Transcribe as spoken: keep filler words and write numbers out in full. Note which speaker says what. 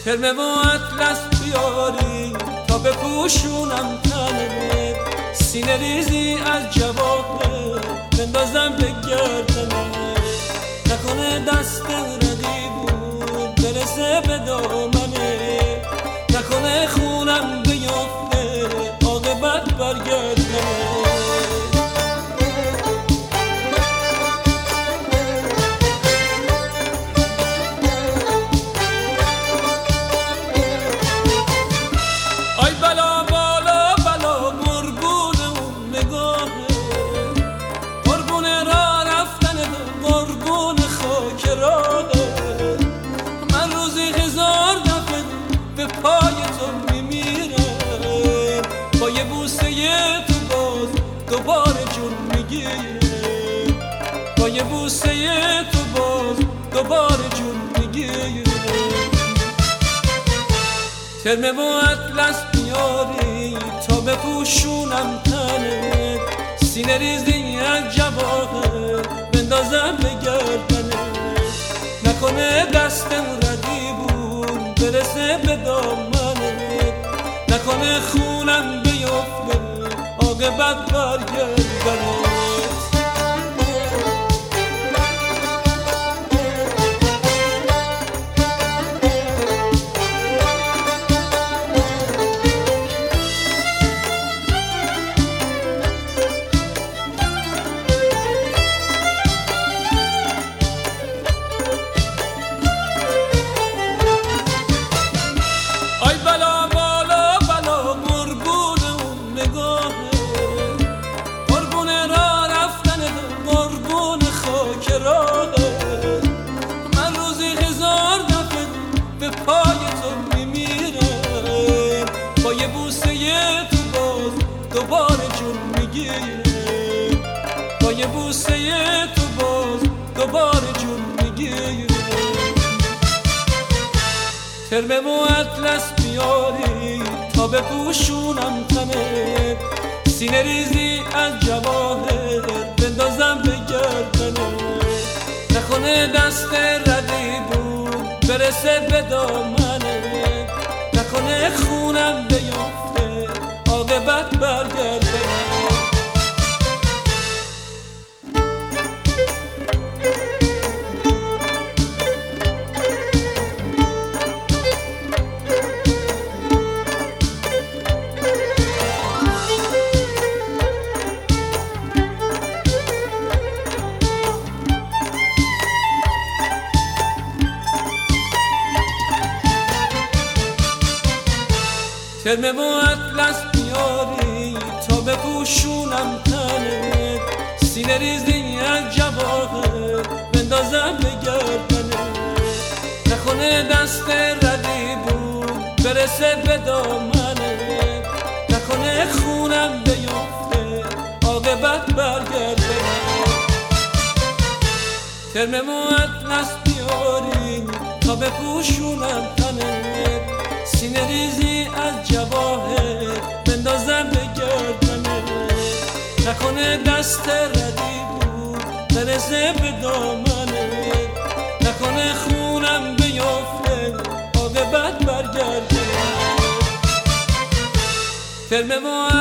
Speaker 1: ترمه و اطلس بیاری تا بپوشونم تنت، سینه ریزی از جواهر بندازم به گردنت، نکنه دست رقیبون برسه به دامنه، نکنه خونم بیفته عاقبت برگردنه. با یه بوسه تو باز دوباره جون میگیره، با یه بوسه تو باز دوباره جون میگیره. ترمه و اطلس بیاری تا بپوشونم تنت، سینه ریزی از جواهر بندازم به گردنت، نکنه دستم رقیبون برسه به دامنت، نکنه خونم بیفته عاقبت برگردنت. من روزی هزار دفعه به پای تو میمیرم، با یه بوسه تو باز دوباره جون میگیره، با یه بوسه تو باز دوباره جون میگیره. ترمه و اطلس بیاری تا بپوشونم تنت، سینه ریزی از جواهر بندازم به گردنت، نکنه دست رقیبون برسه به دامنت، نکنه خونم بیفته عاقبت برگردنت. ترمه و اطلس بیاری تا بپوشونم تنت، سینه ریزی از جواهر بندازم به گردنت، نکنه دست رقیبون برسه به دامنت، نکنه خونم بیفته عاقبت برگردنت. ترمه و اطلس بیاری تا بپوشونم تنت، سینه ریزی از جواهر بندازم به گردنت، نکنه دست رقیبون برسه به دامنت، نکنه خونم بیفته عاقبت برگردنت. ترمه و